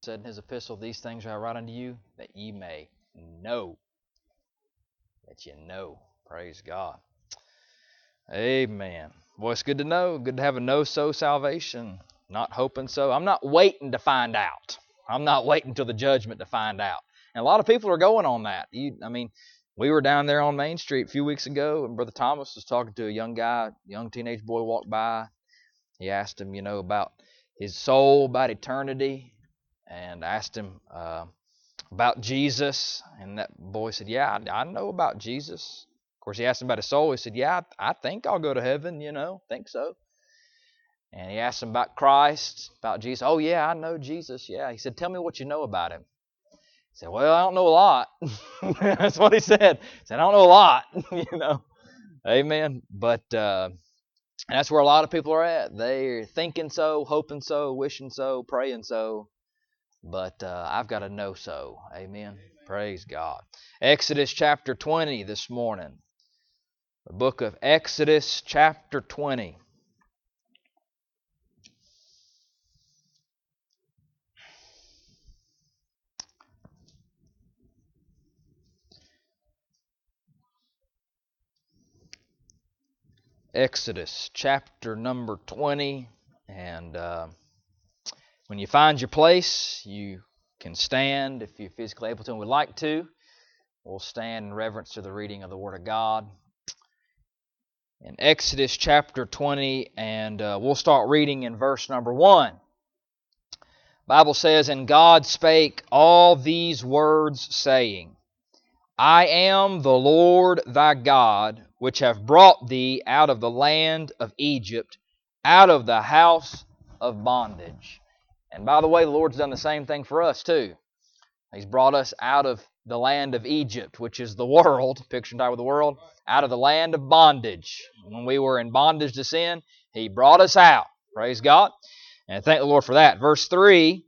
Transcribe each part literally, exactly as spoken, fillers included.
said in his epistle, these things I write unto you, that ye may know. That you know. Praise God. Amen. Boy, it's good to know. Good to have a know-so salvation. Not hoping so. I'm not waiting to find out. I'm not waiting till the judgment to find out. And a lot of people are going on that. You, I mean, we were down there on Main Street a few weeks ago, and Brother Thomas was talking to a young guy, young teenage boy walked by. He asked him, you know, about his soul, about eternity, and asked him uh, about Jesus. And that boy said, yeah, I, I know about Jesus. Of course, he asked him about his soul. He said, yeah, I, I think I'll go to heaven, you know, think so. And he asked him about Christ, about Jesus. Oh, yeah, I know Jesus, yeah. He said, tell me what you know about him. He said, well, I don't know a lot. That's what he said. He said, I don't know a lot, you know. Amen. But uh, that's where a lot of people are at. They're thinking so, hoping so, wishing so, praying so. But uh, I've got to know so. Amen. Amen. Praise God. Exodus chapter twenty this morning. The book of Exodus chapter twenty. Exodus chapter number twenty. And uh, when you find your place, you can stand if you're physically able to and would like to. We'll stand in reverence to the reading of the Word of God. In Exodus chapter twenty, and uh, we'll start reading in verse number one. The Bible says, and God spake all these words, saying, I am the Lord thy God, which have brought thee out of the land of Egypt, out of the house of bondage. And by the way, the Lord's done the same thing for us too. He's brought us out of the land of Egypt, which is the world, picture and type of the world, out of the land of bondage. When we were in bondage to sin, He brought us out. Praise God. And thank the Lord for that. Verse three,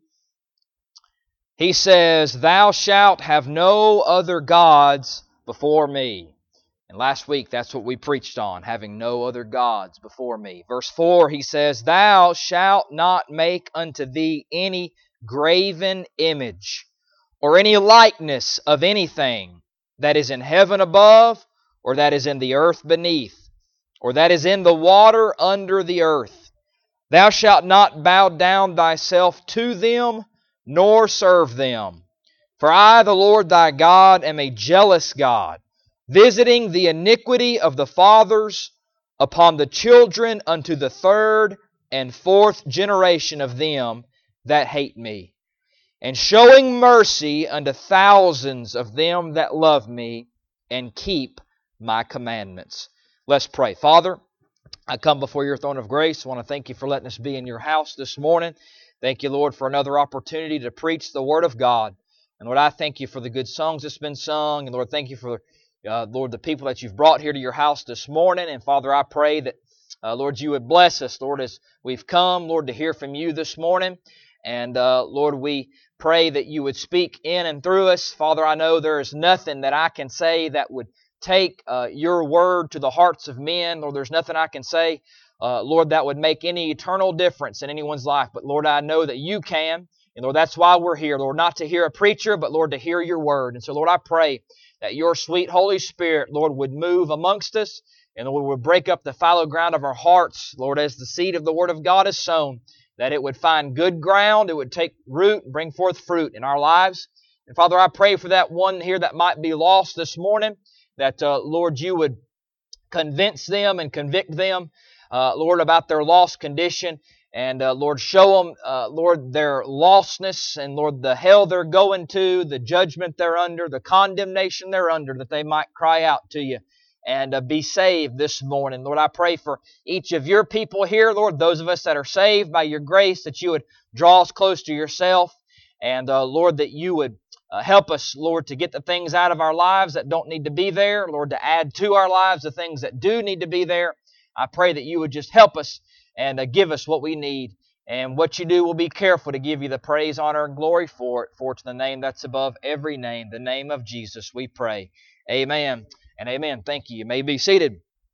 He says, Thou shalt have no other gods before me. And last week, that's what we preached on, having no other gods before me. Verse four, He says, Thou shalt not make unto thee any graven image, or any likeness of anything that is in heaven above, or that is in the earth beneath, or that is in the water under the earth. Thou shalt not bow down thyself to them, nor serve them. For I, the Lord thy God, am a jealous God, visiting the iniquity of the fathers upon the children unto the third and fourth generation of them that hate me, and showing mercy unto thousands of them that love me and keep my commandments. Let's pray. Father, I come before your throne of grace. I want to thank you for letting us be in your house this morning. Thank you, Lord, for another opportunity to preach the Word of God. And Lord, I thank you for the good songs that's been sung. And Lord, thank you for, uh, Lord, the people that you've brought here to your house this morning. And Father, I pray that, uh, Lord, you would bless us, Lord, as we've come, Lord, to hear from you this morning. And uh, Lord, we pray that you would speak in and through us. Father, I know there is nothing that I can say that would take uh, your word to the hearts of men. Lord, there's nothing I can say, uh, Lord, that would make any eternal difference in anyone's life. But Lord, I know that you can. And Lord, that's why we're here. Lord, not to hear a preacher, but Lord, to hear your word. And so, Lord, I pray that your sweet Holy Spirit, Lord, would move amongst us. And Lord, would break up the fallow ground of our hearts, Lord, as the seed of the Word of God is sown, that it would find good ground, it would take root and bring forth fruit in our lives. And Father, I pray for that one here that might be lost this morning, that, uh, Lord, you would convince them and convict them, uh, Lord, about their lost condition. And, uh, Lord, show them, uh, Lord, their lostness and, Lord, the hell they're going to, the judgment they're under, the condemnation they're under, that they might cry out to you and uh, be saved this morning. Lord, I pray for each of your people here, Lord, those of us that are saved by your grace, that you would draw us close to yourself. And, uh, Lord, that you would uh, help us, Lord, to get the things out of our lives that don't need to be there. Lord, to add to our lives the things that do need to be there. I pray that you would just help us and uh, give us what we need. And what you do, we'll be careful to give you the praise, honor, and glory for it. For it's the name that's above every name, the name of Jesus, we pray. Amen and amen. Thank you. You may be seated.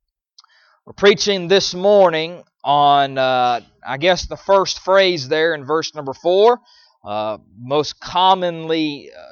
We're preaching this morning on, uh, I guess, the first phrase there in verse number four. Uh, most commonly uh,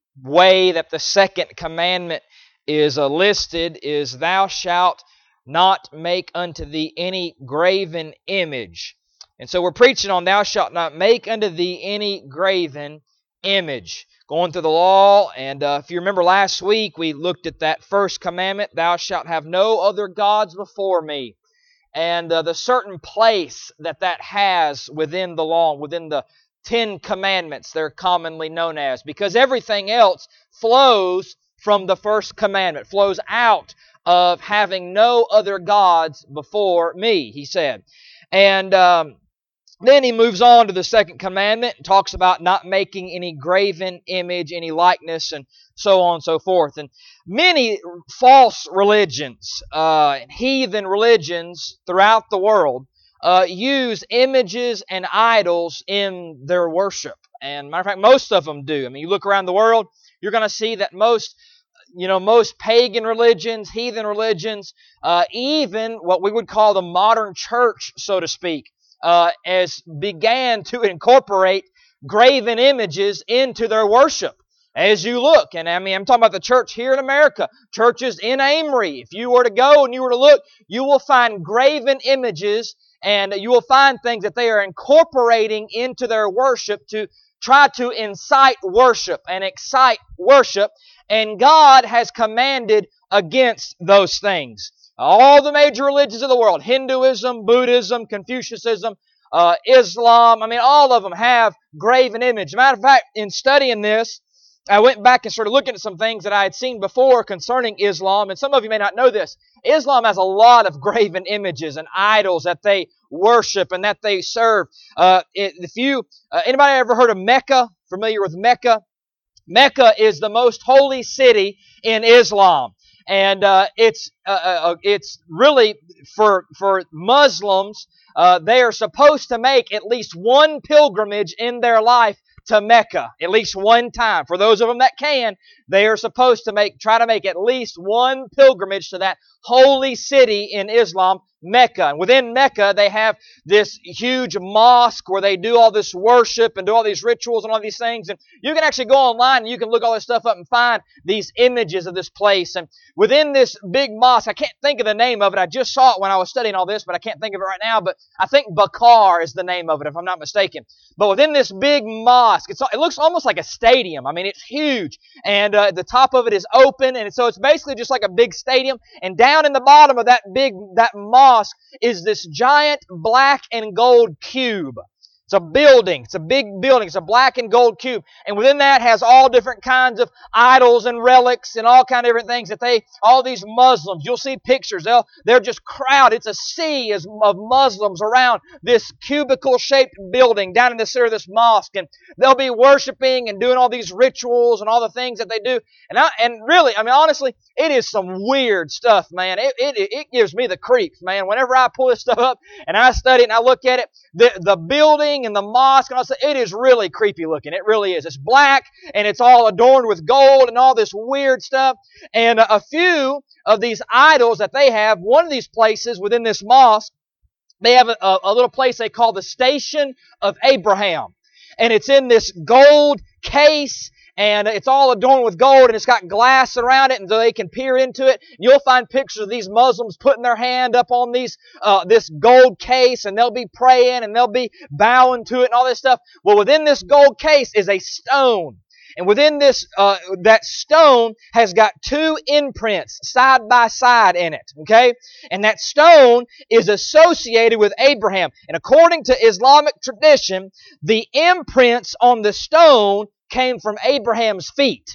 way that the second commandment is uh, listed is, thou shalt not make unto thee any graven image. And so we're preaching on thou shalt not make unto thee any graven image. Going through the law, and uh, if you remember last week, we looked at that first commandment, thou shalt have no other gods before me. And uh, the certain place that that has within the law, within the Ten Commandments, they're commonly known as, because everything else flows from the first commandment, flows out of having no other gods before me, he said. And um, then he moves on to the second commandment and talks about not making any graven image, any likeness, and so on and so forth. And many false religions, uh, heathen religions throughout the world, uh, use images and idols in their worship. And matter of fact, most of them do. I mean, you look around the world, you're going to see that most, you know, most pagan religions, heathen religions, uh, even what we would call the modern church, so to speak, Uh, as began to incorporate graven images into their worship. As you look, and I mean, I'm talking about the church here in America, churches in Amory. If you were to go and you were to look, you will find graven images, and you will find things that they are incorporating into their worship to try to incite worship and excite worship. And God has commanded against those things. All the major religions of the world, Hinduism, Buddhism, Confucianism, uh, Islam, I mean, all of them have graven image. Matter of fact, in studying this, I went back and started looking at some things that I had seen before concerning Islam, and some of you may not know this. Islam has a lot of graven images and idols that they worship and that they serve. Uh, if you, uh, anybody ever heard of Mecca? Familiar with Mecca? Mecca is the most holy city in Islam. And uh, it's uh, uh, it's really, for for Muslims, uh, they are supposed to make at least one pilgrimage in their life to Mecca, at least one time. For those of them that can, they are supposed to make try to make at least one pilgrimage to that holy city in Islam, Mecca. And within Mecca, they have this huge mosque where they do all this worship and do all these rituals and all these things. And you can actually go online and you can look all this stuff up and find these images of this place. And within this big mosque, I can't think of the name of it. I just saw it when I was studying all this, but I can't think of it right now. But I think Bakar is the name of it, if I'm not mistaken. But within this big mosque, it's, it looks almost like a stadium. I mean, it's huge. And uh, the top of it is open. And so it's basically just like a big stadium. And down in the bottom of that big, that mosque is this giant black and gold cube. It's a building. It's a big building. It's a black and gold cube. And within that has all different kinds of idols and relics and all kind of different things that they, all these Muslims, you'll see pictures. They'll, they're just crowded. It's a sea of Muslims around this cubicle-shaped building down in the center of this mosque. And they'll be worshiping and doing all these rituals and all the things that they do. And I, and really, I mean, honestly, it is some weird stuff, man. It, it, it gives me the creeps, man. Whenever I pull this stuff up and I study it and I look at it, the, the building and the mosque and all that, it is really creepy looking. It really is. It's black and it's all adorned with gold and all this weird stuff. And a, a few of these idols that they have, one of these places within this mosque, they have a, a little place they call the Station of Abraham. And it's in this gold case, and it's all adorned with gold, and it's got glass around it, and so they can peer into it. You'll find pictures of these Muslims putting their hand up on these uh, this gold case, and they'll be praying, and they'll be bowing to it, and all this stuff. Well, within this gold case is a stone. And within this, uh, that stone has got two imprints side by side in it, okay? And that stone is associated with Abraham. And according to Islamic tradition, the imprints on the stone came from Abraham's feet,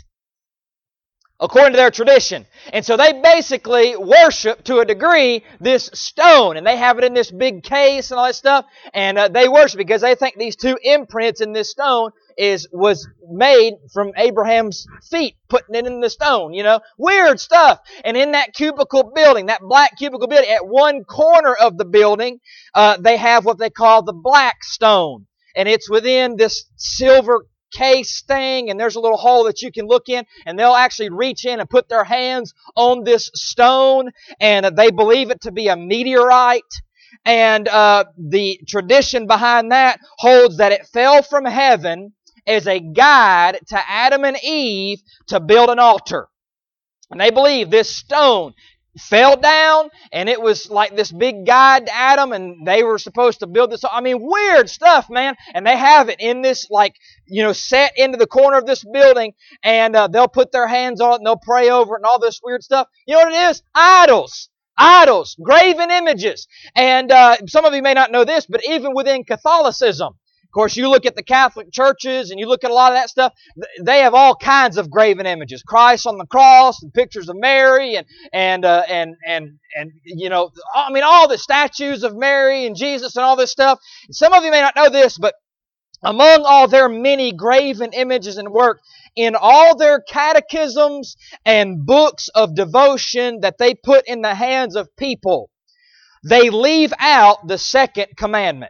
according to their tradition. And so they basically worship, to a degree, this stone. And they have it in this big case and all that stuff. And uh, they worship because they think these two imprints in this stone is was made from Abraham's feet, putting it in the stone, you know. Weird stuff. And in that cubicle building, that black cubicle building, at one corner of the building, uh, they have what they call the black stone. And it's within this silver case thing, and there's a little hole that you can look in, and they'll actually reach in and put their hands on this stone, and they believe it to be a meteorite. And uh, the tradition behind that holds that it fell from heaven as a guide to Adam and Eve to build an altar. And they believe this stone fell down, and it was like this big guide to Adam, and they were supposed to build this. I mean, weird stuff, man. And they have it in this, like, you know, set into the corner of this building, and uh, they'll put their hands on it, and they'll pray over it, and all this weird stuff. You know what it is? Idols. Idols. Graven images. And uh, some of you may not know this, but even within Catholicism, of course, you look at the Catholic churches and you look at a lot of that stuff, they have all kinds of graven images. Christ on the cross and pictures of Mary and, and, uh, and, and, and, you know, I mean, all the statues of Mary and Jesus and all this stuff. Some of you may not know this, but among all their many graven images and work, in all their catechisms and books of devotion that they put in the hands of people, they leave out the second commandment.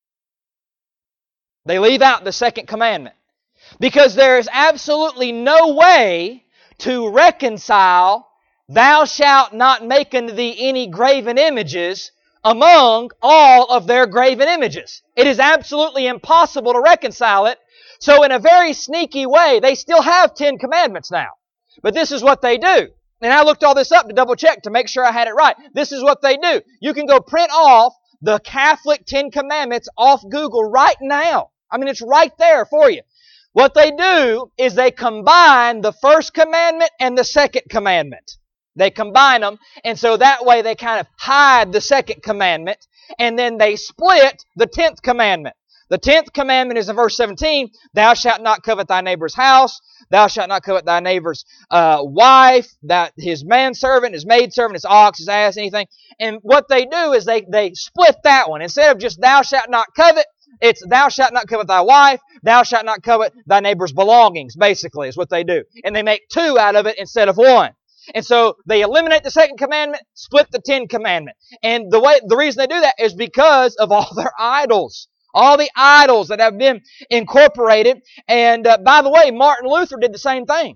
They leave out the second commandment. Because there is absolutely no way to reconcile "thou shalt not make unto thee any graven images" among all of their graven images. It is absolutely impossible to reconcile it. So in a very sneaky way, they still have Ten Commandments now. But this is what they do. And I looked all this up to double check to make sure I had it right. This is what they do. You can go print off the Catholic Ten Commandments off Google right now. I mean, it's right there for you. What they do is they combine the first commandment and the second commandment. They combine them, and so that way they kind of hide the second commandment, and then they split the tenth commandment. The tenth commandment is in verse seventeen, "Thou shalt not covet thy neighbor's house, thou shalt not covet thy neighbor's uh, wife, that his manservant, his maidservant, his ox, his ass, anything." And what they do is they, they split that one. Instead of just "thou shalt not covet," it's "thou shalt not covet thy wife, thou shalt not covet thy neighbor's belongings," basically is what they do. And they make two out of it instead of one. And so they eliminate the second commandment, split the Ten Commandment. And the way the reason they do that is because of all their idols. All the idols that have been incorporated. And uh, by the way, Martin Luther did the same thing.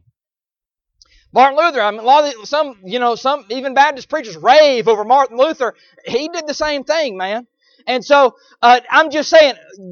Martin Luther, I mean, a lot of the, some, you know, some even Baptist preachers rave over Martin Luther. He did the same thing, man. And so uh, I'm just saying,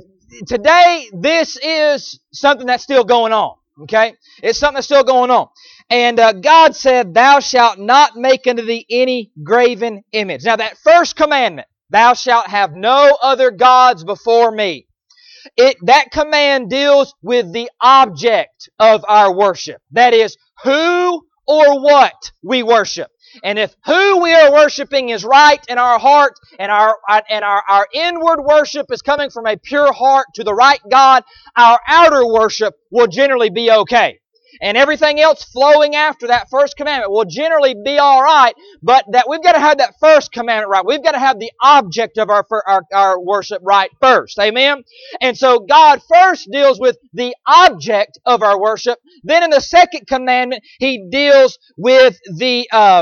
today this is something that's still going on. Okay, it's something that's still going on. And uh, God said, "Thou shalt not make unto thee any graven image." Now that first commandment, "Thou shalt have no other gods before me," it that command deals with the object of our worship. That is, who or what we worship. And if who we are worshiping is right in our heart, and our and our, our inward worship is coming from a pure heart to the right God, our outer worship will generally be okay. And everything else flowing after that first commandment will generally be all right, but that we've got to have that first commandment right. We've got to have the object of our, our, our worship right first. Amen? And so God first deals with the object of our worship. Then in the second commandment, He deals with the uh,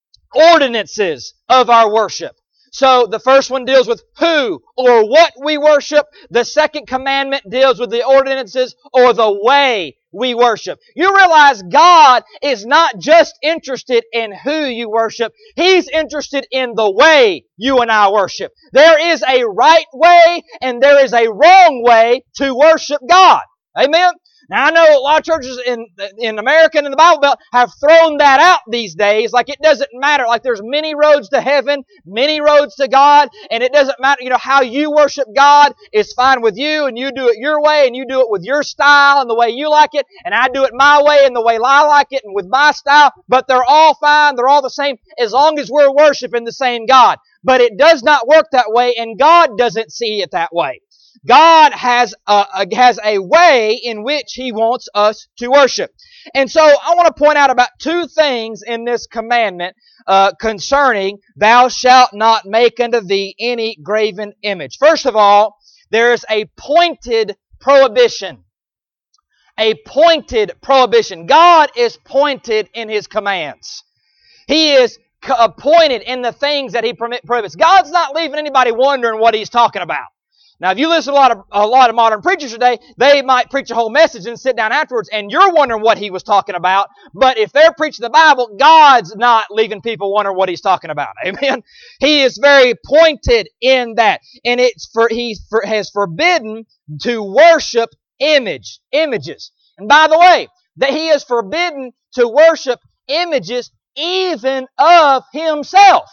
ordinances of our worship. So the first one deals with who or what we worship. The second commandment deals with the ordinances or the way we worship. You realize God is not just interested in who you worship. He's interested in the way you and I worship. There is a right way and there is a wrong way to worship God. Amen? Now, I know a lot of churches in in America and in the Bible Belt have thrown that out these days. Like it doesn't matter. Like there's many roads to heaven, many roads to God, and it doesn't matter. You know, how you worship God is fine with you, and you do it your way, and you do it with your style and the way you like it, and I do it my way and the way I like it and with my style. But they're all fine. They're all the same as long as we're worshiping the same God. But it does not work that way, and God doesn't see it that way. God has a, a, has a way in which He wants us to worship. And so I want to point out about two things in this commandment uh, concerning "thou shalt not make unto thee any graven image." First of all, there is a pointed prohibition. A pointed prohibition. God is pointed in His commands. He is pointed in the things that He prohibits. God's not leaving anybody wondering what He's talking about. Now, if you listen to a lot of a lot of modern preachers today, they might preach a whole message and sit down afterwards, and you're wondering what he was talking about. But if they're preaching the Bible, God's not leaving people wondering what He's talking about. Amen. He is very pointed in that, and it's for He for, has forbidden to worship image, images. And by the way, that He is forbidden to worship images even of Himself.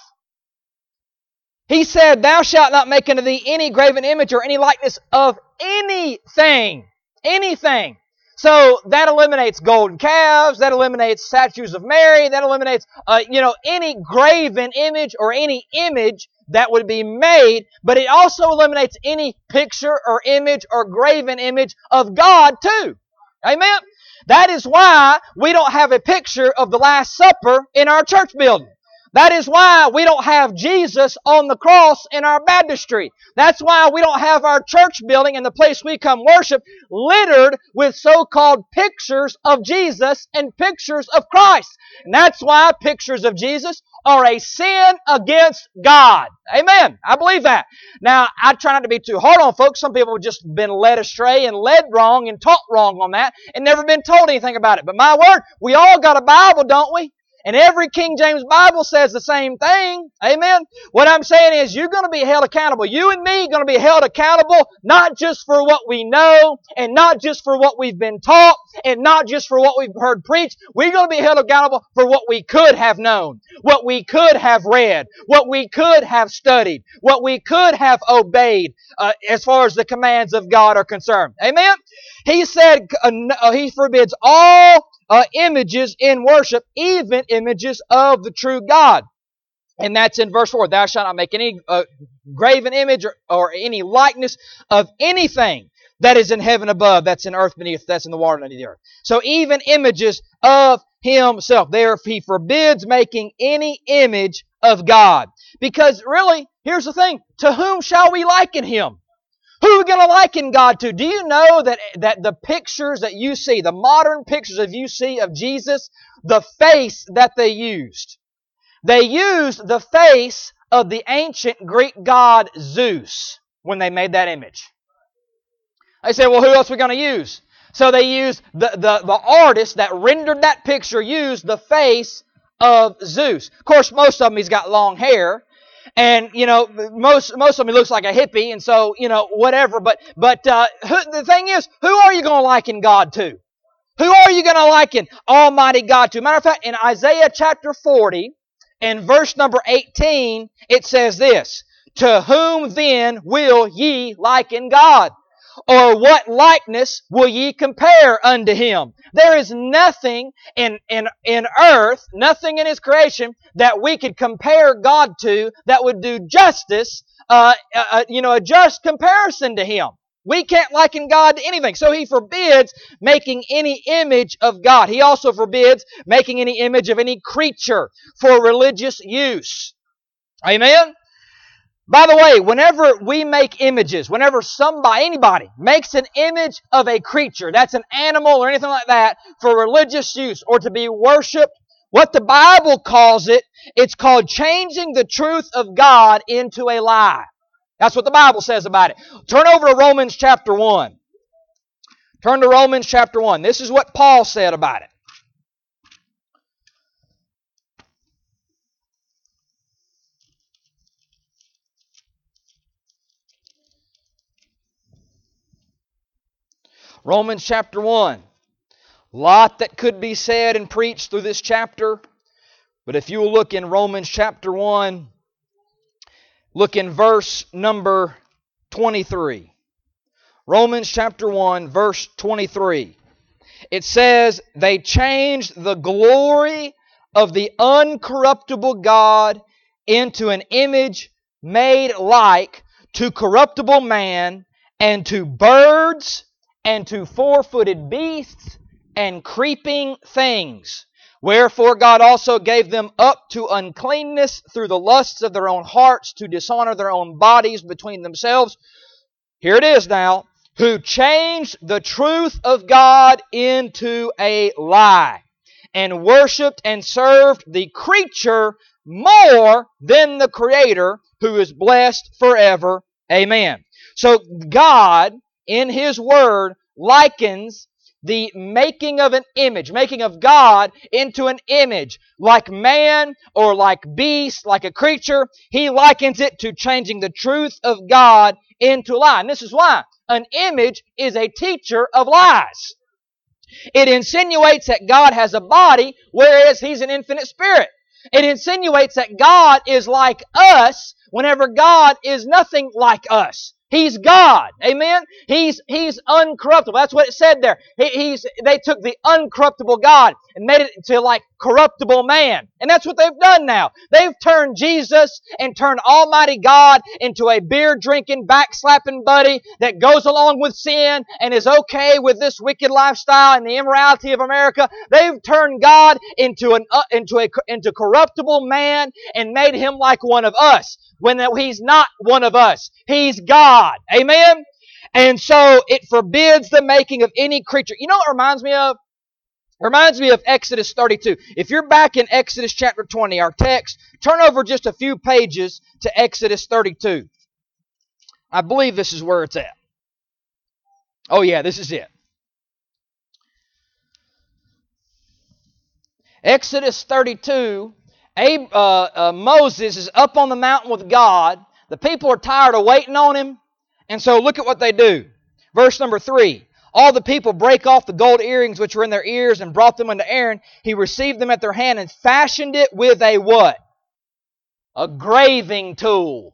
He said, Thou shalt not make unto thee any graven image or any likeness of anything. Anything. So that eliminates golden calves, that eliminates statues of Mary, that eliminates, uh, you know, any graven image or any image that would be made, but it also eliminates any picture or image or graven image of God too. Amen? That is why we don't have a picture of the Last Supper in our church building. That is why we don't have Jesus on the cross in our baptistry. That's why we don't have our church building and the place we come worship littered with so-called pictures of Jesus and pictures of Christ. And that's why pictures of Jesus are a sin against God. Amen. I believe that. Now, I try not to be too hard on folks. Some people have just been led astray and led wrong and taught wrong on that and never been told anything about it. But my word, we all got a Bible, don't we? And every King James Bible says the same thing. Amen? What I'm saying is you're going to be held accountable. You and me are going to be held accountable not just for what we know and not just for what we've been taught and not just for what we've heard preached. We're going to be held accountable for what we could have known, what we could have read, what we could have studied, what we could have obeyed uh, as far as the commands of God are concerned. Amen? He said uh, He forbids all Uh, images in worship, even images of the true God. And that's in verse four. Thou shalt not make any uh, graven image or, or any likeness of anything that is in heaven above, that's in earth beneath, that's in the water under the earth. So even images of Himself. There He forbids making any image of God. Because really, here's the thing. To whom shall we liken Him? Who are we going to liken God to? Do you know that, that the pictures that you see, the modern pictures that you see of Jesus, the face that they used, they used the face of the ancient Greek god Zeus when they made that image. They said, well, who else are we going to use? So they used, the, the, the artist that rendered that picture used the face of Zeus. Of course, most of them, he's got long hair. And, you know, most most of them looks like a hippie, and so, you know, whatever. But but uh, who, the thing is, who are you going to liken God to? Who are you going to liken Almighty God to? Matter of fact, in Isaiah chapter forty, and verse number eighteen, it says this, To whom then will ye liken God? Or what likeness will ye compare unto Him? There is nothing in, in, in earth, nothing in His creation that we could compare God to that would do justice, uh, uh, you know, a just comparison to Him. We can't liken God to anything. So He forbids making any image of God. He also forbids making any image of any creature for religious use. Amen? By the way, whenever we make images, whenever somebody, anybody makes an image of a creature, that's an animal or anything like that, for religious use or to be worshipped, what the Bible calls it, it's called changing the truth of God into a lie. That's what the Bible says about it. Turn over to Romans chapter one. Turn to Romans chapter one. This is what Paul said about it. Romans chapter one. Lot that could be said and preached through this chapter. But if you will look in Romans chapter one, look in verse number twenty-three. Romans chapter one, verse twenty-three. It says, They changed the glory of the uncorruptible God into an image made like to corruptible man and to birds and to four-footed beasts and creeping things. Wherefore God also gave them up to uncleanness through the lusts of their own hearts to dishonor their own bodies between themselves. Here it is now. Who changed the truth of God into a lie and worshipped and served the creature more than the Creator, who is blessed forever. Amen. So God, in His Word, likens the making of an image, making of God into an image, like man or like beast, like a creature. He likens it to changing the truth of God into a lie. And this is why. an image is a teacher of lies. It insinuates that God has a body, whereas He's an infinite spirit. It insinuates that God is like us, whenever God is nothing like us. He's God. Amen? He's He's uncorruptible. That's what it said there. He, he's They took the uncorruptible God and made it into like corruptible man. And that's what they've done now. They've turned Jesus and turned Almighty God into a beer-drinking, back-slapping buddy that goes along with sin and is okay with this wicked lifestyle and the immorality of America. They've turned God into an uh, into a into corruptible man and made Him like one of us, when He's not one of us. He's God. Amen? And so it forbids the making of any creature. You know what it reminds me of? It reminds me of Exodus thirty-two. If you're back in Exodus chapter twenty, our text, turn over just a few pages to Exodus thirty-two. I believe this is where it's at. Oh yeah, this is it. Exodus thirty-two, Abe, uh, uh, Moses is up on the mountain with God. The people are tired of waiting on him. And so look at what they do. Verse number three. All the people break off the gold earrings which were in their ears and brought them unto Aaron. He received them at their hand and fashioned it with a what? A graving tool.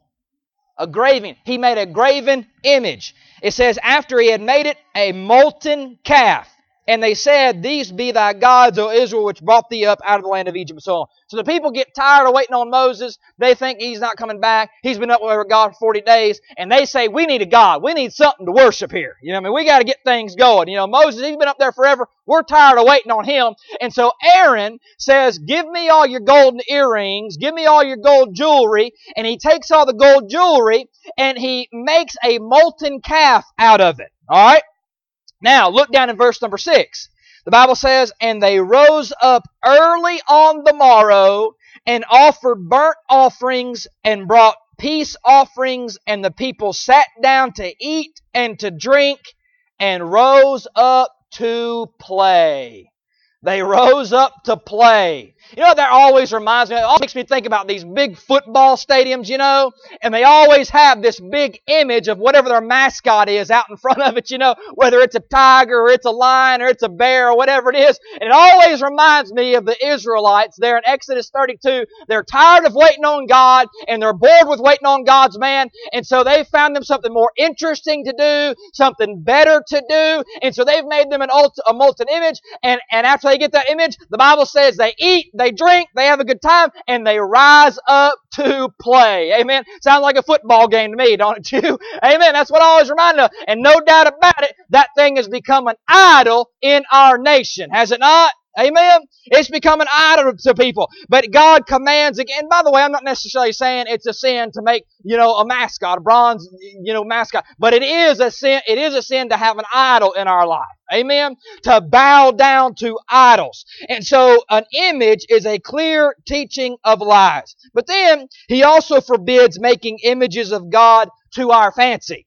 A graving. He made a graven image. It says, after he had made it, a molten calf. And they said, these be thy gods, O Israel, which brought thee up out of the land of Egypt, and so on. So the people get tired of waiting on Moses. They think he's not coming back. He's been up with God for forty days. And they say, we need a God. We need something to worship here. You know what I mean? We got to get things going. You know, Moses, he's been up there forever. We're tired of waiting on him. And so Aaron says, give me all your golden earrings. Give me all your gold jewelry. And he takes all the gold jewelry and he makes a molten calf out of it. All right? Now, look down in verse number six. The Bible says, and they rose up early on the morrow and offered burnt offerings and brought peace offerings, and the people sat down to eat and to drink and rose up to play. They rose up to play. You know what that always reminds me of? It always makes me think about these big football stadiums, you know, and they always have this big image of whatever their mascot is out in front of it, you know, whether it's a tiger or it's a lion or it's a bear or whatever it is. And it always reminds me of the Israelites there in Exodus thirty-two. They're tired of waiting on God and they're bored with waiting on God's man. And so they found them something more interesting to do, something better to do. And so they've made them an ult- a molten image. And, and after they get that image, the Bible says they eat, they drink, they have a good time, and they rise up to play. Amen. Sounds like a football game to me, don't it you? Amen. That's what I always remind of. And no doubt about it, that thing has become an idol in our nation. Has it not? Amen? It's become an idol to people. But God commands again. By the way, I'm not necessarily saying it's a sin to make, you know, a mascot, a bronze, you know, mascot. But it is a sin, it is a sin to have an idol in our life. Amen? To bow down to idols. And so an image is a clear teaching of lies. But then he also forbids making images of God to our fancy.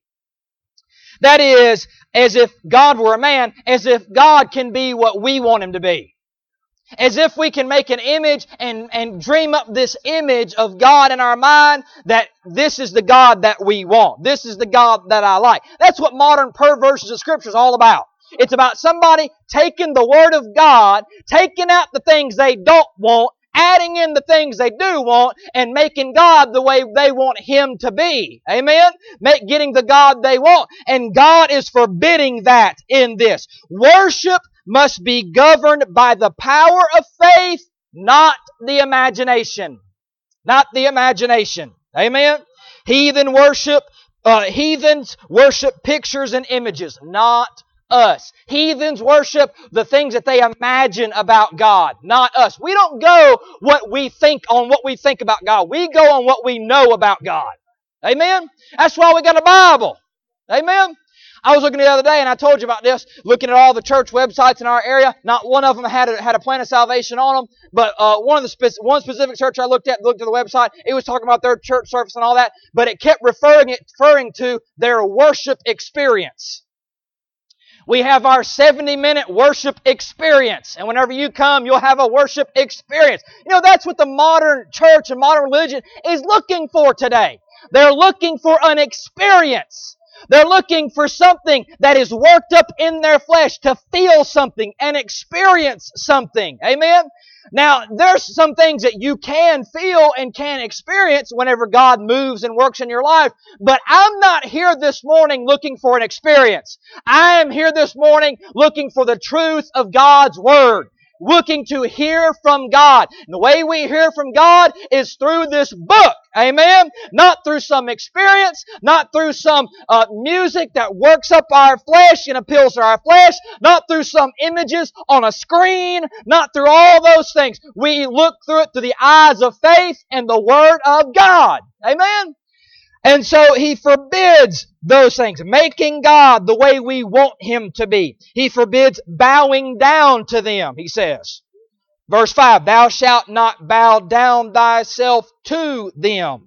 That is, as if God were a man, as if God can be what we want Him to be. As if we can make an image and, and dream up this image of God in our mind that this is the God that we want. This is the God that I like. That's what modern perversions of Scripture is all about. It's about somebody taking the Word of God, taking out the things they don't want, adding in the things they do want, and making God the way they want Him to be. Amen? Make, getting the God they want. And God is forbidding that in this. Worship must be governed by the power of faith, not the imagination. Not the imagination. Amen? Heathen worship, uh, heathens worship pictures and images, not us. Heathens worship the things that they imagine about God, not us. We don't go what we think on what we think about God. We go on what we know about God. Amen? That's why we got a Bible. Amen? I was looking the other day, and I told you about this, looking at all the church websites in our area. Not one of them had a, had a plan of salvation on them, but uh, one of the spe- one specific church I looked at, looked at the website, it was talking about their church service and all that, but it kept referring it referring to their worship experience. We have our seventy-minute worship experience. And whenever you come, you'll have a worship experience. You know, that's what the modern church and modern religion is looking for today. They're looking for an experience. They're looking for something that is worked up in their flesh, to feel something and experience something. Amen? Now, there's some things that you can feel and can experience whenever God moves and works in your life, but I'm not here this morning looking for an experience. I am here this morning looking for the truth of God's Word, looking to hear from God. And the way we hear from God is through this book. Amen? Not through some experience, not through some uh, music that works up our flesh and appeals to our flesh, not through some images on a screen, not through all those things. We look through it through the eyes of faith and the Word of God. Amen? And so He forbids those things, making God the way we want Him to be. He forbids bowing down to them, He says. Verse five, thou shalt not bow down thyself to them.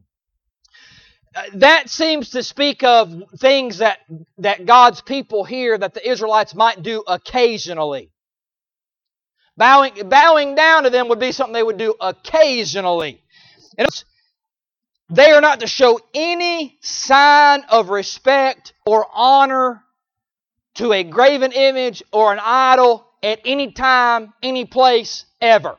That seems to speak of things that, that God's people here, that the Israelites might do occasionally. Bowing, bowing down to them would be something they would do occasionally. And they are not to show any sign of respect or honor to a graven image or an idol at any time, any place, ever.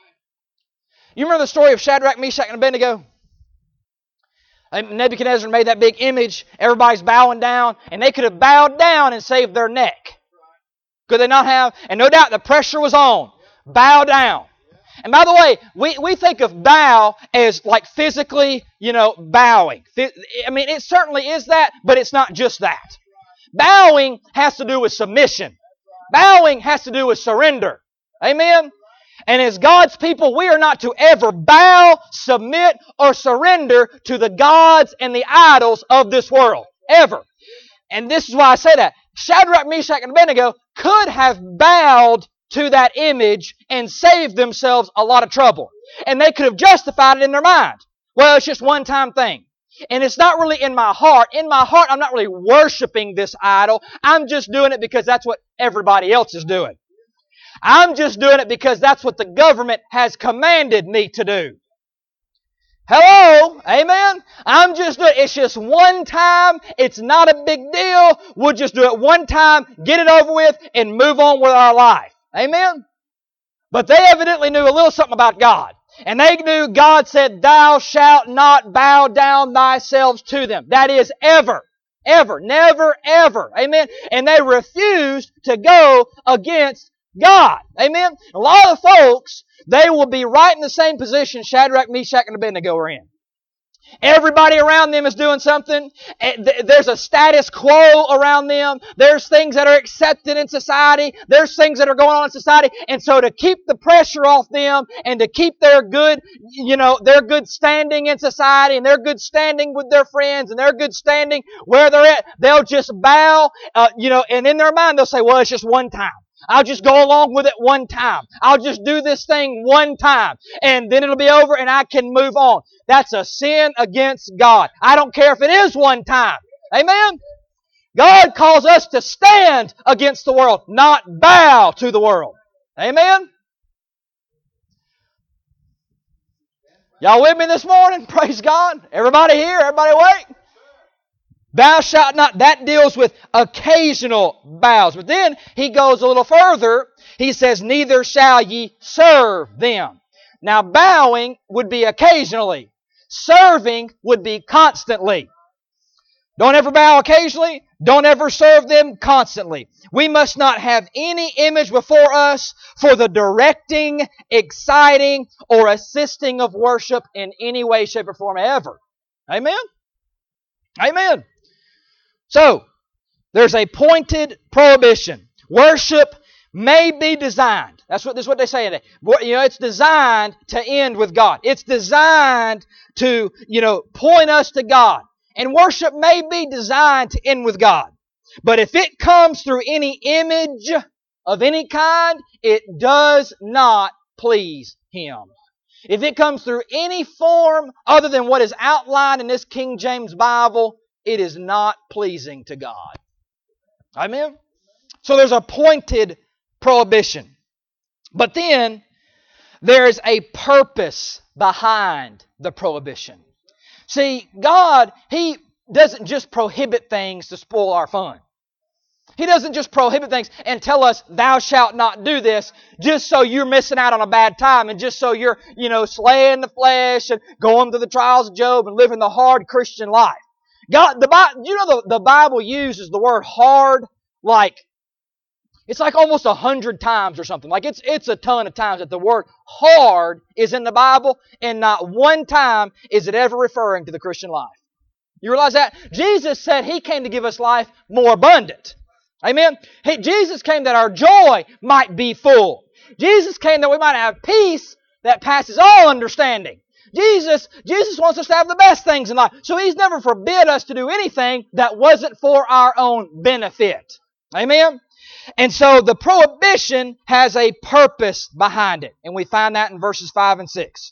You remember the story of Shadrach, Meshach, and Abednego? Nebuchadnezzar made that big image. Everybody's bowing down. And they could have bowed down and saved their neck. Could they not have? And no doubt the pressure was on. Bow down. And by the way, we, we think of bow as like physically, you know, bowing. I mean, it certainly is that, but it's not just that. Bowing has to do with submission. Bowing has to do with surrender. Amen? And as God's people, we are not to ever bow, submit, or surrender to the gods and the idols of this world. Ever. And this is why I say that. Shadrach, Meshach, and Abednego could have bowed to that image and saved themselves a lot of trouble. And they could have justified it in their mind. Well, it's just a one-time thing. And it's not really in my heart. In my heart, I'm not really worshiping this idol. I'm just doing it because that's what everybody else is doing. I'm just doing it because that's what the government has commanded me to do. Hello? Amen? I'm just doing it. It's just one time. It's not a big deal. We'll just do it one time, get it over with, and move on with our life. Amen? But they evidently knew a little something about God. And they knew God said, thou shalt not bow down thyself to them. That is ever, ever, never, ever. Amen? And they refused to go against God. Amen? A lot of folks, they will be right in the same position Shadrach, Meshach, and Abednego are in. Everybody around them is doing something. There's a status quo around them. There's things that are accepted in society. There's things that are going on in society. And so to keep the pressure off them and to keep their good, you know, their good standing in society and their good standing with their friends and their good standing where they're at, they'll just bow, uh, you know, and in their mind they'll say, well, it's just one time. I'll just go along with it one time. I'll just do this thing one time. And then it'll be over and I can move on. That's a sin against God. I don't care if it is one time. Amen? God calls us to stand against the world, not bow to the world. Amen? Y'all with me this morning? Praise God. Everybody here? Everybody awake? Thou shalt not, that deals with occasional bows. But then he goes a little further. He says, neither shall ye serve them. Now bowing would be occasionally. Serving would be constantly. Don't ever bow occasionally. Don't ever serve them constantly. We must not have any image before us for the directing, exciting, or assisting of worship in any way, shape, or form ever. Amen? Amen. So, there's a pointed prohibition. Worship may be designed. That's what this is what they say today. You know, it's designed to end with God. It's designed to, you know, point us to God. And worship may be designed to end with God. But if it comes through any image of any kind, it does not please Him. If it comes through any form other than what is outlined in this King James Bible, it is not pleasing to God. Amen? So there's a pointed prohibition. But then there's a purpose behind the prohibition. See, God, He doesn't just prohibit things to spoil our fun. He doesn't just prohibit things and tell us, thou shalt not do this, just so you're missing out on a bad time and just so you're, you know, slaying the flesh and going through the trials of Job and living the hard Christian life. God, the Bible, you know, the, the Bible uses the word hard like, it's like almost a hundred times or something. Like it's it's a ton of times that the word hard is in the Bible, and not one time is it ever referring to the Christian life. You realize that? Jesus said He came to give us life more abundant. Amen? He, Jesus came that our joy might be full. Jesus came that we might have peace that passes all understanding. Jesus, Jesus wants us to have the best things in life. So He's never forbid us to do anything that wasn't for our own benefit. Amen? And so the prohibition has a purpose behind it. And we find that in verses five and six.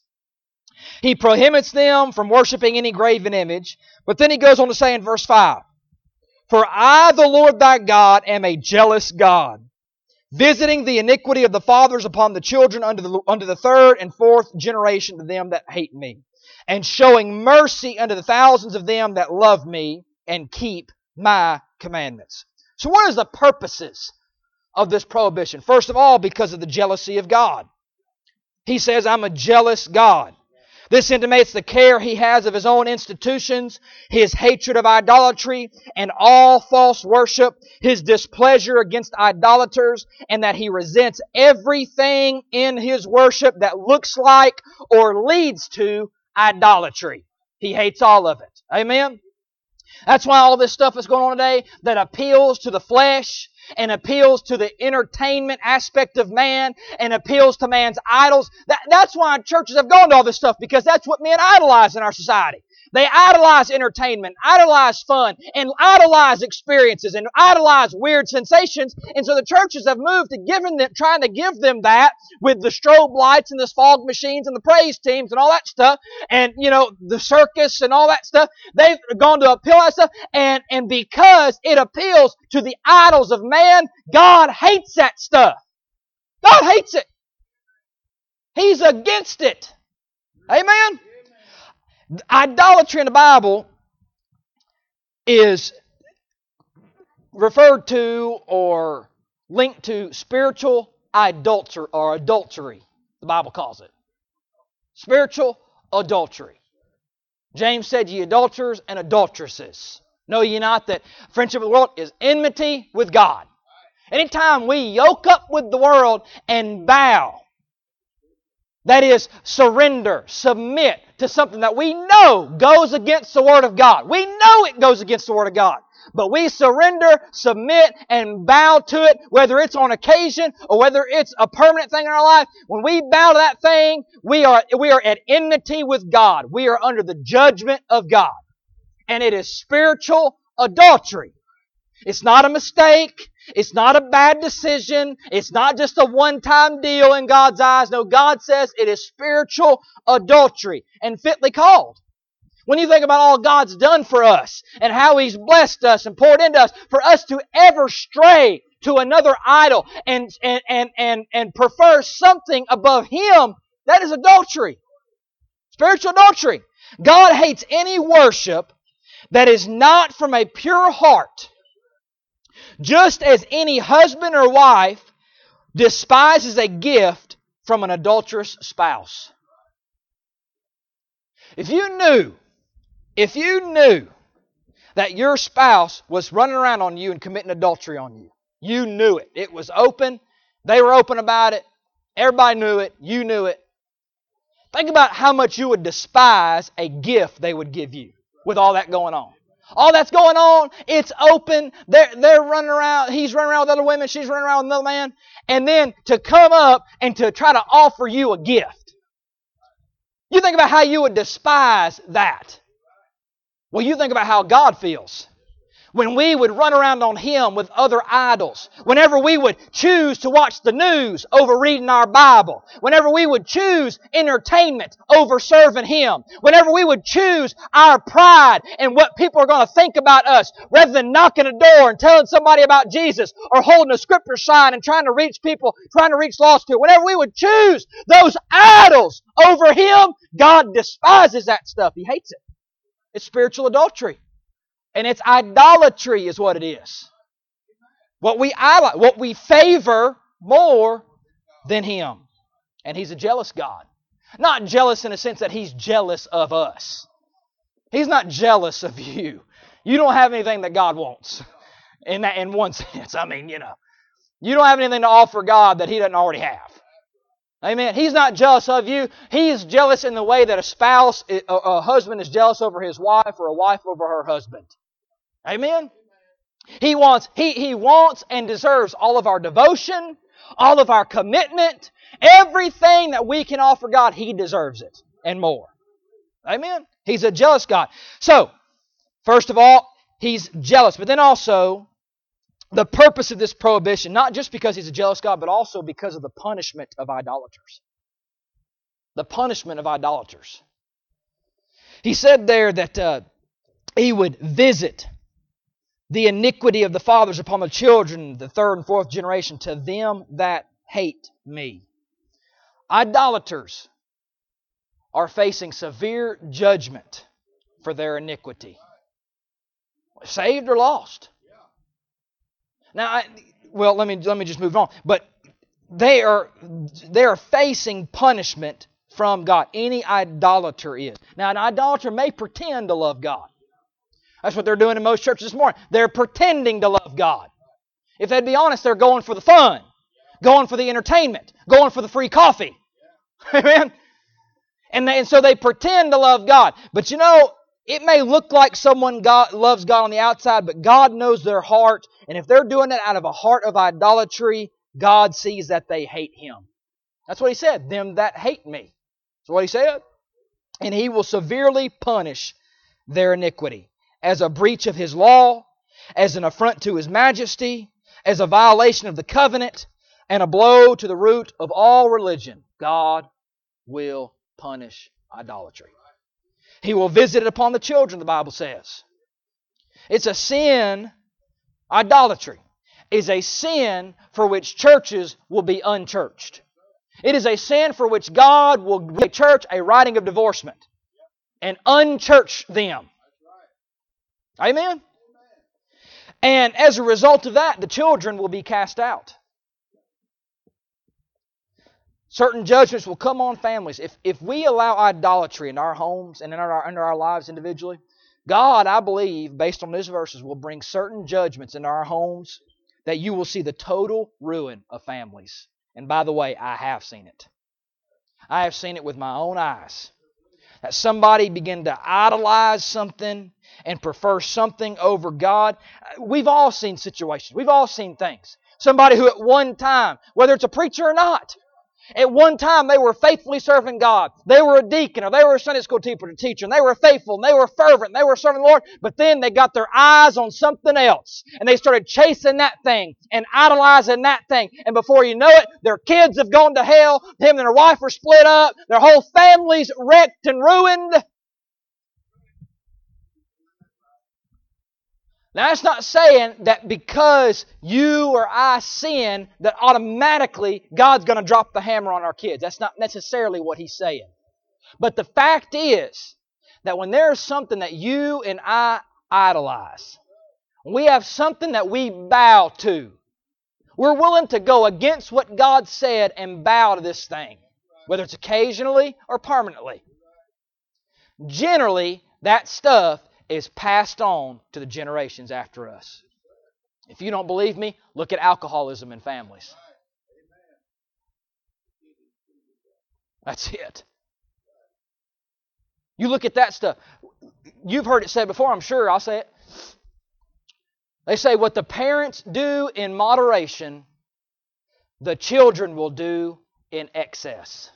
He prohibits them from worshiping any graven image. But then He goes on to say in verse five, for I, the Lord thy God, am a jealous God, visiting the iniquity of the fathers upon the children unto the, unto the third and fourth generation of them that hate me, and showing mercy unto the thousands of them that love me and keep my commandments. So what is the purposes of this prohibition? First of all, because of the jealousy of God. He says, I'm a jealous God. This intimates the care He has of His own institutions, His hatred of idolatry and all false worship, His displeasure against idolaters, and that He resents everything in His worship that looks like or leads to idolatry. He hates all of it. Amen? That's why all this stuff is going on today that appeals to the flesh and appeals to the entertainment aspect of man and appeals to man's idols. That, that's why churches have gone to all this stuff, because that's what men idolize in our society. They idolize entertainment, idolize fun, and idolize experiences, and idolize weird sensations. And so the churches have moved to giving them, trying to give them that with the strobe lights and the fog machines and the praise teams and all that stuff, and you know the circus and all that stuff. They've gone to appeal that stuff, and and because it appeals to the idols of man, God hates that stuff. God hates it. He's against it. Amen. Idolatry in the Bible is referred to or linked to spiritual adultery or adultery, the Bible calls it. Spiritual adultery. James said, ye adulterers and adulteresses, know ye not that friendship with the world is enmity with God? Anytime we yoke up with the world and bow, that is, surrender, submit to something that we know goes against the Word of God. We know it goes against the Word of God. But we surrender, submit, and bow to it, whether it's on occasion or whether it's a permanent thing in our life. When we bow to that thing, we are, we are at enmity with God. We are under the judgment of God. And it is spiritual adultery. It's not a mistake. It's not a bad decision. It's not just a one-time deal in God's eyes. No, God says it is spiritual adultery and fitly called. When you think about all God's done for us and how He's blessed us and poured into us, for us to ever stray to another idol and, and, and, and, and prefer something above Him, that is adultery. Spiritual adultery. God hates any worship that is not from a pure heart. Just as any husband or wife despises a gift from an adulterous spouse. If you knew, if you knew that your spouse was running around on you and committing adultery on you, you knew it. It was open. They were open about it. Everybody knew it. You knew it. Think about how much you would despise a gift they would give you with all that going on. All that's going on, it's open. They're, they're running around. He's running around with other women. She's running around with another man. And then to come up and to try to offer you a gift. You think about how you would despise that. Well, you think about how God feels. When we would run around on Him with other idols. Whenever we would choose to watch the news over reading our Bible. Whenever we would choose entertainment over serving Him. Whenever we would choose our pride and what people are going to think about us, rather than knocking a door and telling somebody about Jesus, or holding a scripture sign and trying to reach people, trying to reach lost people. Whenever we would choose those idols over Him, God despises that stuff. He hates it. It's spiritual adultery. And it's idolatry is what it is. What we idol- what we favor more than Him. And He's a jealous God. Not jealous in a sense that He's jealous of us. He's not jealous of you. You don't have anything that God wants. In that, in one sense. I mean, you know. You don't have anything to offer God that He doesn't already have. Amen. He's not jealous of you. He is jealous in the way that a spouse, a, a husband is jealous over his wife or a wife over her husband. Amen. He wants, he, he wants and deserves all of our devotion, all of our commitment, everything that we can offer God, He deserves it and more. Amen. He's a jealous God. So, first of all, He's jealous. But then also, the purpose of this prohibition, not just because He's a jealous God, but also because of the punishment of idolaters. The punishment of idolaters. He said there that uh, He would visit the iniquity of the fathers upon the children, the third and fourth generation, to them that hate Me. Idolaters are facing severe judgment for their iniquity. Saved or lost. Now, I, well, let me let me just move on. But they are they are facing punishment from God. Any idolater is. Now, an idolater may pretend to love God. That's what they're doing in most churches this morning. They're pretending to love God. If they'd be honest, they're going for the fun, going for the entertainment, going for the free coffee. Amen. And, they, and so they pretend to love God. But you know, it may look like someone God, loves God on the outside, but God knows their heart. And if they're doing it out of a heart of idolatry, God sees that they hate Him. That's what He said. Them that hate Me. That's what He said. And He will severely punish their iniquity as a breach of His law, as an affront to His majesty, as a violation of the covenant, and a blow to the root of all religion. God will punish idolatry. He will visit it upon the children, the Bible says. It's a sin. Idolatry is a sin for which churches will be unchurched. It is a sin for which God will give a church a writing of divorcement and unchurch them. Amen? And as a result of that, the children will be cast out. Certain judgments will come on families. If, if we allow idolatry in our homes and in our, in our lives individually, God, I believe, based on these verses, will bring certain judgments in our homes that you will see the total ruin of families. And by the way, I have seen it. I have seen it with my own eyes. That somebody begin to idolize something and prefer something over God. We've all seen situations. We've all seen things. Somebody who at one time, whether it's a preacher or not, at one time they were faithfully serving God. They were a deacon or they were a Sunday school teacher and they were faithful and they were fervent and they were serving the Lord. But then they got their eyes on something else and they started chasing that thing and idolizing that thing. And before you know it, their kids have gone to hell. Him and their wife are split up. Their whole family's wrecked and ruined. Now, that's not saying that because you or I sin, that automatically God's going to drop the hammer on our kids. That's not necessarily what He's saying. But the fact is that when there's something that you and I idolize, we have something that we bow to, we're willing to go against what God said and bow to this thing, whether it's occasionally or permanently. Generally, that stuff is passed on to the generations after us. If you don't believe me, look at alcoholism in families. That's it. You look at that stuff. You've heard it said before, I'm sure. I'll say it. They say what the parents do in moderation, the children will do in excess.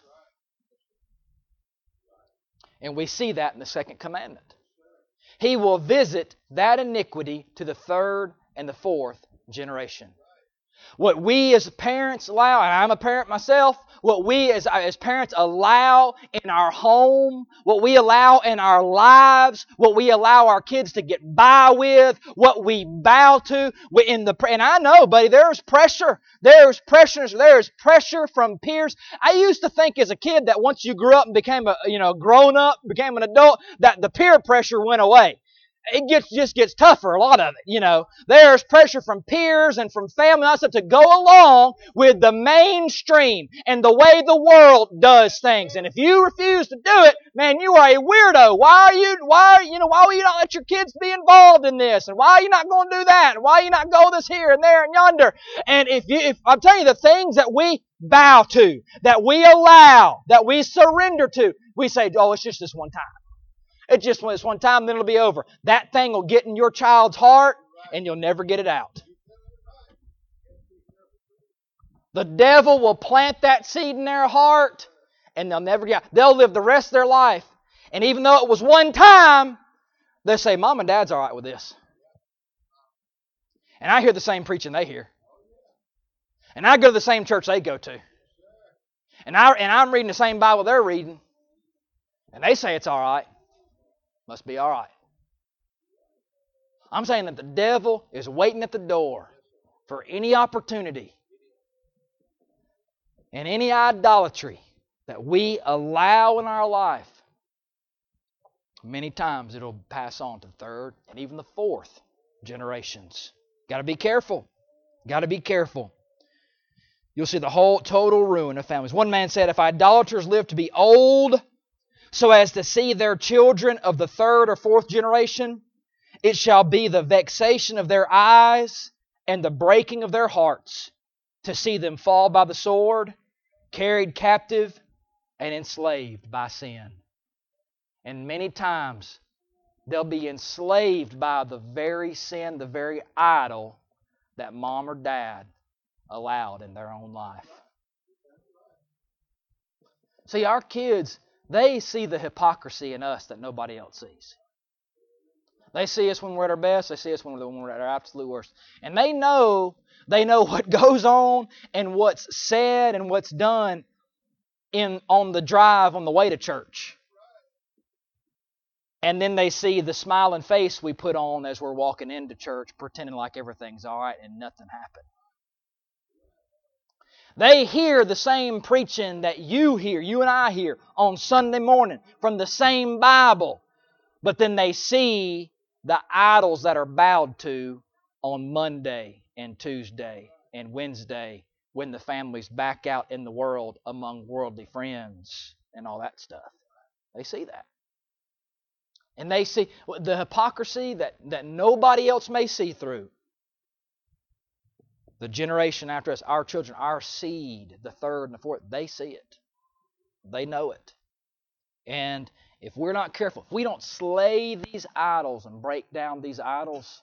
And we see that in the second commandment. He will visit that iniquity to the third and the fourth generation. What we as parents allow, and I'm a parent myself, what we as, as parents allow in our home, what we allow in our lives, what we allow our kids to get by with, what we bow to, we, in the and I know, buddy, there's pressure. There's pressure. There's pressure from peers. I used to think as a kid that once you grew up and became a you know grown up, became an adult, that the peer pressure went away. it gets just gets tougher, a lot of it, you know. There's pressure from peers and from family and all that stuff to go along with the mainstream and the way the world does things. And if you refuse to do it, man, you are a weirdo. Why are you, why are, you know, why will you not let your kids be involved in this? And why are you not going to do that? And why are you not go this here and there and yonder? And if you, if I'm telling you, the things that we bow to, that we allow, that we surrender to, we say, oh, it's just this one time. It's just this one time, then it'll be over. That thing will get in your child's heart, and you'll never get it out. The devil will plant that seed in their heart, and they'll never get out. They'll live the rest of their life. And even though it was one time, they'll say, Mom and Dad's all right with this. And I hear the same preaching they hear. And I go to the same church they go to. And, I, and I'm reading the same Bible they're reading. And they say it's all right. Must be all right. I'm saying that the devil is waiting at the door for any opportunity and any idolatry that we allow in our life. Many times it'll pass on to the third and even the fourth generations. Got to be careful. Got to be careful. You'll see the whole total ruin of families. One man said, if idolaters live to be old, so as to see their children of the third or fourth generation, it shall be the vexation of their eyes and the breaking of their hearts to see them fall by the sword, carried captive, and enslaved by sin. And many times they'll be enslaved by the very sin, the very idol that mom or dad allowed in their own life. See, our kids, they see the hypocrisy in us that nobody else sees. They see us when we're at our best. They see us when we're at our absolute worst. And they know, they know what goes on and what's said and what's done in on the drive on the way to church. And then they see the smiling face we put on as we're walking into church, pretending like everything's all right and nothing happened. They hear the same preaching that you hear, you and I hear, on Sunday morning from the same Bible. But then they see the idols that are bowed to on Monday and Tuesday and Wednesday when the family's back out in the world among worldly friends and all that stuff. They see that. And they see the hypocrisy that, that nobody else may see through. The generation after us, our children, our seed, the third and the fourth, they see it. They know it. And if we're not careful, if we don't slay these idols and break down these idols,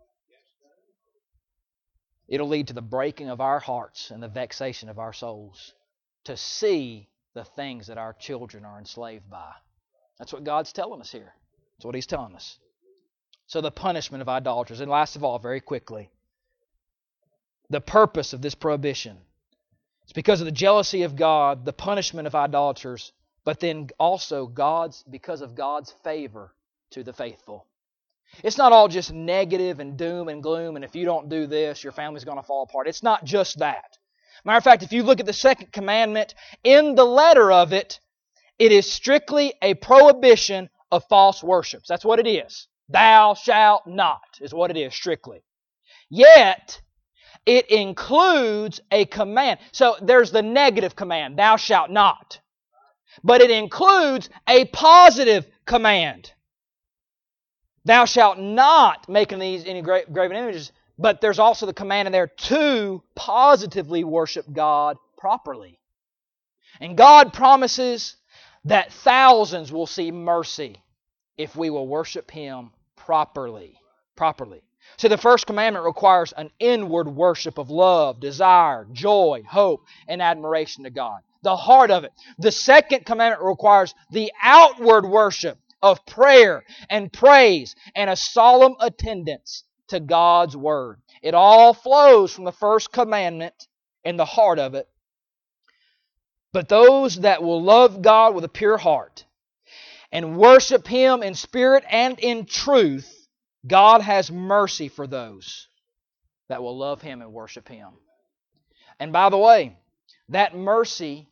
it'll lead to the breaking of our hearts and the vexation of our souls to see the things that our children are enslaved by. That's what God's telling us here. That's what He's telling us. So the punishment of idolaters. And last of all, very quickly, the purpose of this prohibition. It's because of the jealousy of God, the punishment of idolaters, but then also God's because of God's favor to the faithful. It's not all just negative and doom and gloom, and if you don't do this, your family's going to fall apart. It's not just that. Matter of fact, if you look at the second commandment, in the letter of it, it is strictly a prohibition of false worships. That's what it is. Thou shalt not is what it is, strictly. Yet, it includes a command. So there's the negative command, thou shalt not. But it includes a positive command. Thou shalt not make these any graven images. But there's also the command in there to positively worship God properly. And God promises that thousands will see mercy if we will worship Him properly. Properly. So the first commandment requires an inward worship of love, desire, joy, hope, and admiration to God. The heart of it. The second commandment requires the outward worship of prayer and praise and a solemn attendance to God's Word. It all flows from the first commandment in the heart of it. But those that will love God with a pure heart and worship Him in spirit and in truth, God has mercy for those that will love Him and worship Him. And by the way, that mercy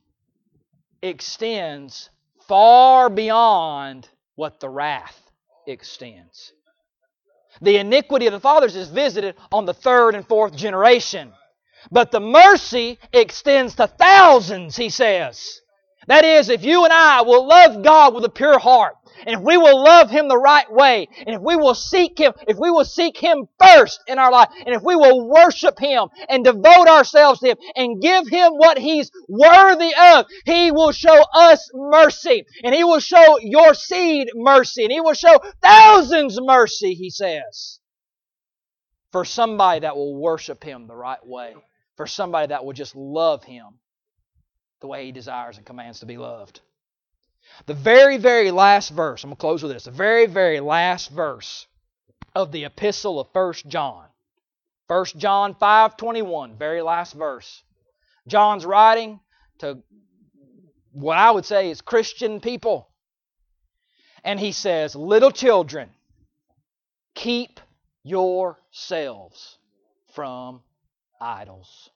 extends far beyond what the wrath extends. The iniquity of the fathers is visited on the third and fourth generation. But the mercy extends to thousands, he says. That is, if you and I will love God with a pure heart, and if we will love Him the right way, and if we will seek Him, if we will seek Him first in our life, and if we will worship Him and devote ourselves to Him and give Him what He's worthy of, He will show us mercy, and He will show your seed mercy, and He will show thousands mercy, he says, for somebody that will worship Him the right way, for somebody that will just love Him the way He desires and commands to be loved. The very, very last verse, I'm going to close with this, the very, very last verse of the epistle of First John. First John five twenty-one, very last verse. John's writing to what I would say is Christian people. And he says, little children, keep yourselves from idols.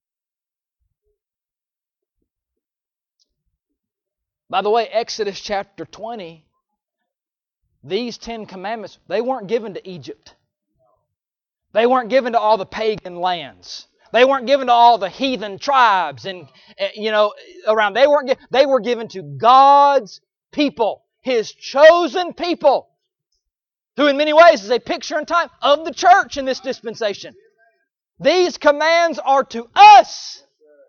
By the way, Exodus chapter twenty, these Ten Commandments, they weren't given to Egypt. They weren't given to all the pagan lands. They weren't given to all the heathen tribes and, you know, around. They weren't. They were given to God's people, His chosen people, who in many ways is a picture and type of the church in this dispensation. These commands are to us.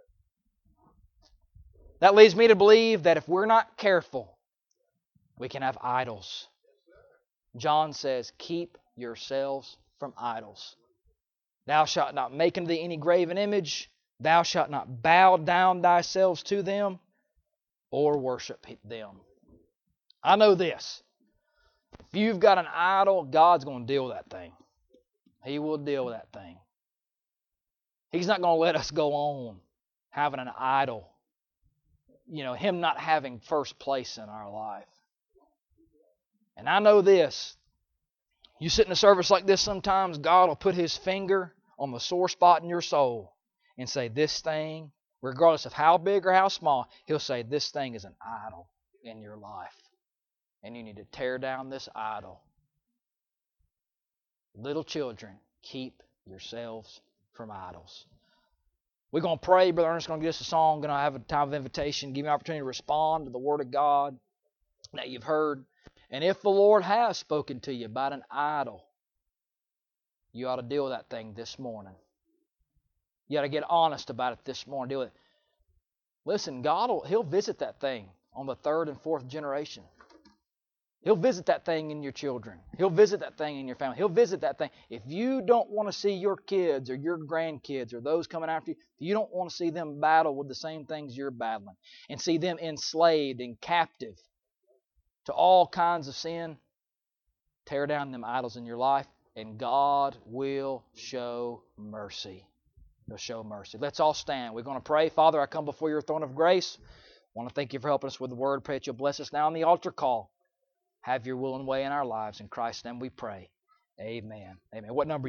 That leads me to believe that if we're not careful, we can have idols. John says, keep yourselves from idols. Thou shalt not make unto thee any graven image. Thou shalt not bow down thyself to them or worship them. I know this. If you've got an idol, God's going to deal with that thing. He will deal with that thing. He's not going to let us go on having an idol. You know, Him not having first place in our life. And I know this. You sit in a service like this sometimes, God will put His finger on the sore spot in your soul and say, this thing, regardless of how big or how small, He'll say, this thing is an idol in your life. And you need to tear down this idol. Little children, keep yourselves from idols. We're going to pray. Brother Ernest is going to give us a song. We're going to have a time of invitation. Give you an opportunity to respond to the Word of God that you've heard. And if the Lord has spoken to you about an idol, you ought to deal with that thing this morning. You ought to get honest about it this morning. Deal with it. Listen, God will He'll visit that thing on the third and fourth generation. He'll visit that thing in your children. He'll visit that thing in your family. He'll visit that thing. If you don't want to see your kids or your grandkids or those coming after you, if you don't want to see them battle with the same things you're battling and see them enslaved and captive to all kinds of sin, tear down them idols in your life and God will show mercy. He'll show mercy. Let's all stand. We're going to pray. Father, I come before your throne of grace. I want to thank you for helping us with the word. Pray that you'll bless us now on the altar call. Have your will and way in our lives. In Christ's name we pray. Amen. Amen. What number?